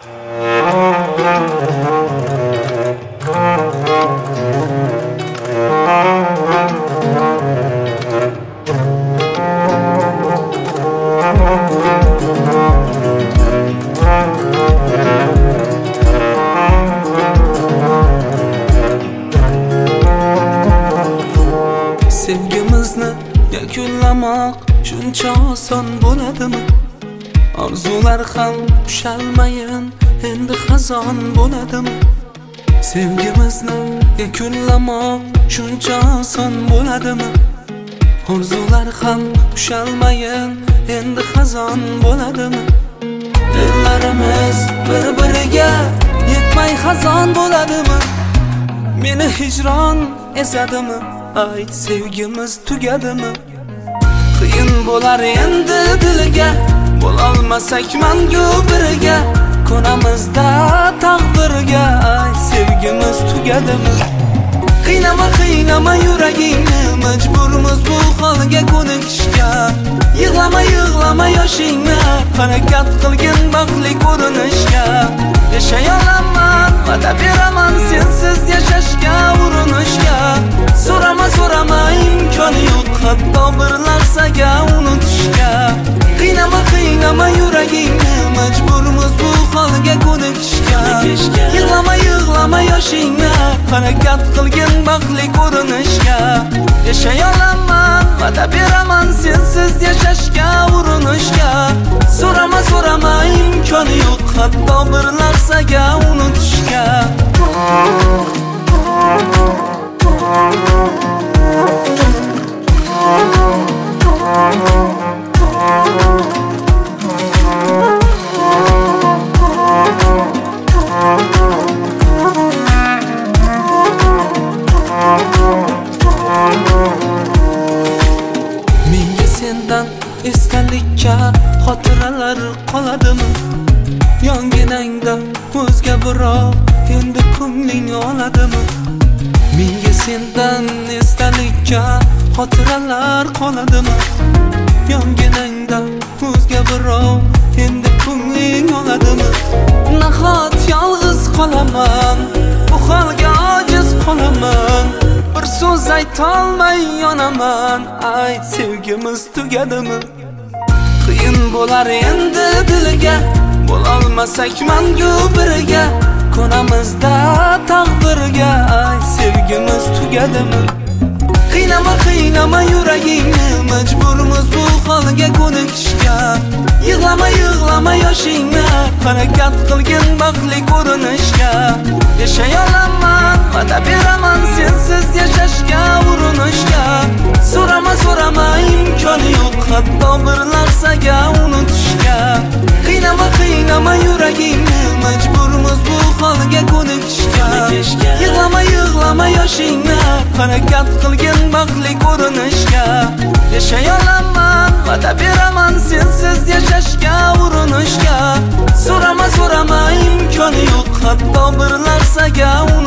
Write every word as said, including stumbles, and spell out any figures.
Sevgimizni yakunlamoq shuncha oson bo'ladimi? Orzular ham ushalmayin, endi xazon bo'ladimi? Sevgimizni yakunlamoq shuncha oson bo'ladimi? Orzular ham ushalmayin, endi xazon bo'ladimi? Dillarimiz bir-biriga yetmay xazon bo'ladimi? Meni hijron ezadimi? Ayt, sevgimiz tugadimi? Qiyin bo'lar endi dilga, bo'lolmasak mangu birga, konamizda taqdirga. Ay, sevgimiz tugadimi? Qiynama qiynama yuragingni, majburmiz bu holga ko'nikishga. Yig'lama yig'lama yoshingni, harakat qilgin baxtli ko'rinishga. Yashay olaman, va'da beraman sensiz yashashga urinishga. So'rama so'rama imkoni yo'q, hatto bir lahzaga unutishga. Qiynama qiynama yuragingni, majburmiz bu holga ko'nikishga. Yig'lama yig'lama yoshingni, harakat qilgin baxtli ko'rinishga. Yashay olaman, va'da beraman sensiz yashashga urinishga. So'rama so'rama imkoni yo'q, hatto bir lahzaga unutishga. Menga sendan esdalikka xotiralar qoladimi? Yonginangda o'zga birov endi ko'ngling oladimi? Menga sendan esdalikka xotiralar qoladimi? Yonginangda o'zga birov endi ko'ngling oladimi? Nahot yolg'iz qolaman, bu holga ojiz qolaman, bir so'z aytolmay yonaman. Ayt, sevgimiz tugadimi? Qiyin bo'lar endi dilga, bo'lolmasak mangu birga, konamizda taqdirga. Ay, sevgimiz tugadimi? Qiynama qiynama yuragingni, majburmiz bu holga ko'nikishga. Yig'lama yig'lama yoshingni, harakat qilgin baxtli ko'rinishga. Yashay olaman, va'da beraman sensiz yashashga urinishga. So'rama so'rama imkoni yo'q, hatto bir lahzaga unutishga. Qiynama qiynama yuragingni, majburmiz bu holga ko'nikishga. Yig'lama yig'lama yoshingni, harakat qilgin baxtli ko'rinishga. Yashay olaman, va'da beraman sensiz yashashga urinishga. So'rama so'rama imkoni yo'q, hatto bir lahzaga